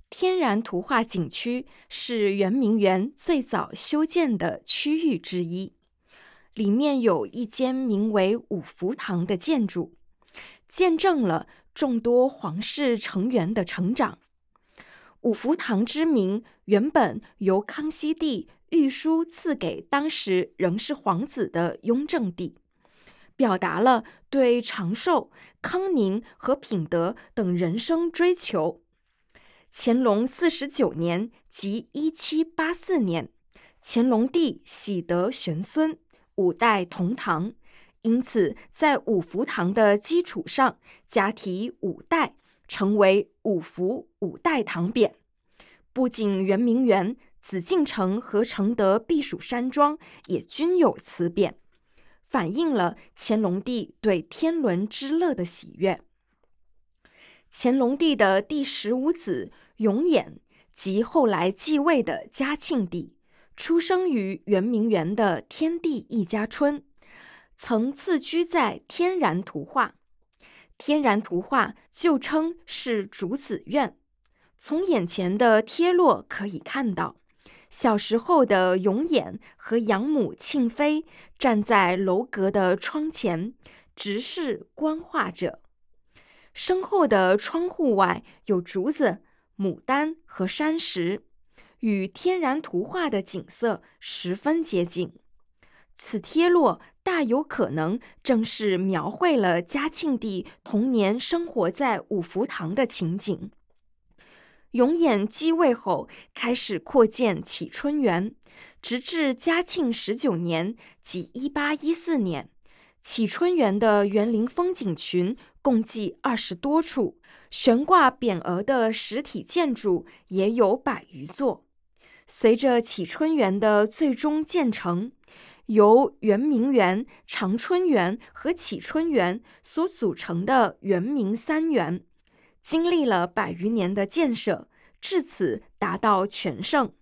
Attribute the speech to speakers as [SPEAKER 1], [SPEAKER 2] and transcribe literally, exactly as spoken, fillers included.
[SPEAKER 1] 天然图画景区是圆明园最早修建的区域之一，里面有一间名为五福堂的建筑，见证了众多皇室成员的成长。五福堂之名原本由康熙帝御书赐给当时仍是皇子的雍正帝，表达了对长寿、康宁和品德等人生追求。乾隆四十九年即一七八四年，乾隆帝喜得玄孙，五代同堂，因此在五福堂的基础上加题五代，成为五福五代堂匾。不仅圆明园、紫禁城和承德避暑山庄也均有此匾，反映了乾隆帝对天伦之乐的喜悦。乾隆帝的第十五子永琰及后来继位的嘉庆帝，出生于圆明园的天地一家春，曾自居在天然图画。天然图画旧称是竹子院。从眼前的贴落可以看到，小时候的永琰和养母庆妃站在楼阁的窗前，直视观画着。身后的窗户外有竹子、牡丹和山石，与天然图画的景色十分接近。此贴落大有可能正是描绘了嘉庆帝童年生活在五福堂的情景。永琰继位后，开始扩建启春园，直至嘉庆十九年即一八一四年，启春园的园林风景群共计二十多处，悬挂匾额的实体建筑也有百余座。随着启春园的最终建成，由圆明园、长春园和启春园所组成的圆明三园，经历了百余年的建设，至此达到全盛。